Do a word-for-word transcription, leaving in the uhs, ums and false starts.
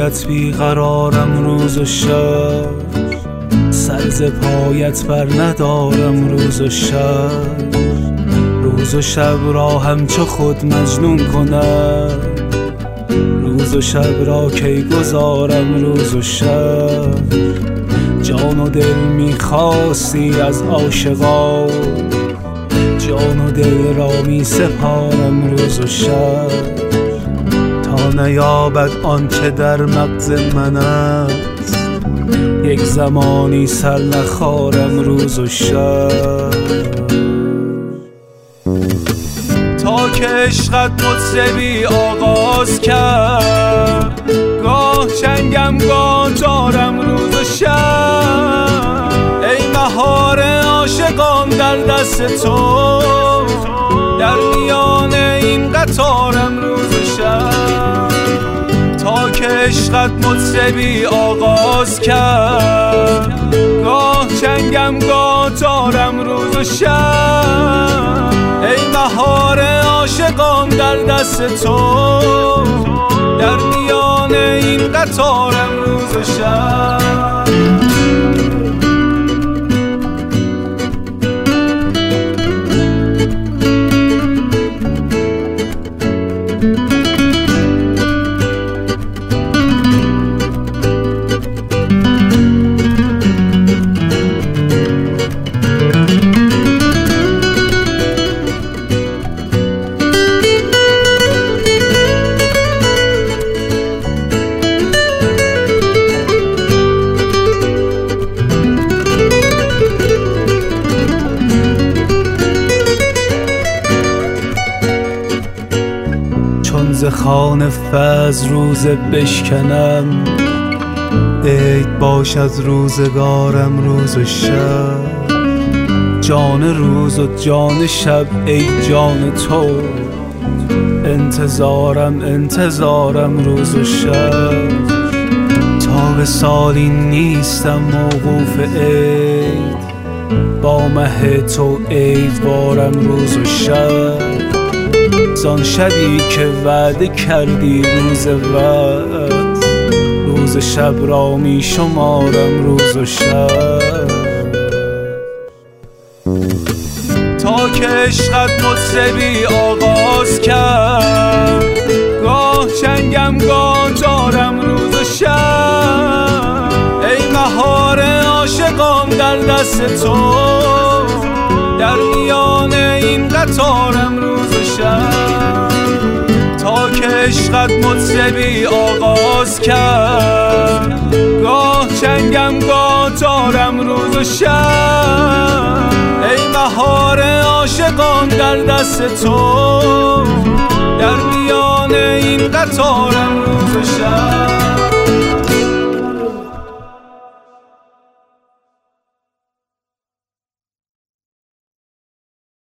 برات بیقرارم روز و شب، سر ز پایت بر ندارم روز و شب. روز و شب را همچو خود مجنون کنم، روز و شب را کی گذارم روز و شب. جان و دل میخواستی از عاشقا، جان و دل را می سپارم روز و شب. تا نیابد آنچه در مغز من است، یک زمانی سر نخارم روز و شب. تا که عشقت مطربی آغاز کرد، گاه چنگم گاه دارم روز و شب. ای مهار عاشقان در دست تو، در میان این قطارم روز و شب. تا که عشقت مطربی آغاز کرد، گاه چنگم گاه دارم روز و شب. ای مهار عاشقان در دست تو، در میان این قطارم روز و شب. ز خوان فضل روزه بشکنم، عید باش از روزگارم روز و شب. جان روز و جان شب ای جان تو، انتظارم انتظارم روز و شب. تا به سالی نیستم موقوف عید، با مه تو عید بارم روز و شب. زان شبی که وعده کردی روز وقت، روز شب را می شمارم روز و شب. تا که عشقت مطربی آغاز کرد، گاه چنگم گاه دارم روز و شب. ای مهار عاشقان در دست تو، در میان این قطارم روز و شب. تا که عشقت مطربی آغاز کرد، گاه چنگم گاه دارم روز و شب. ای مهار عاشقان در دست تو، در میان این قطارم روز و شب.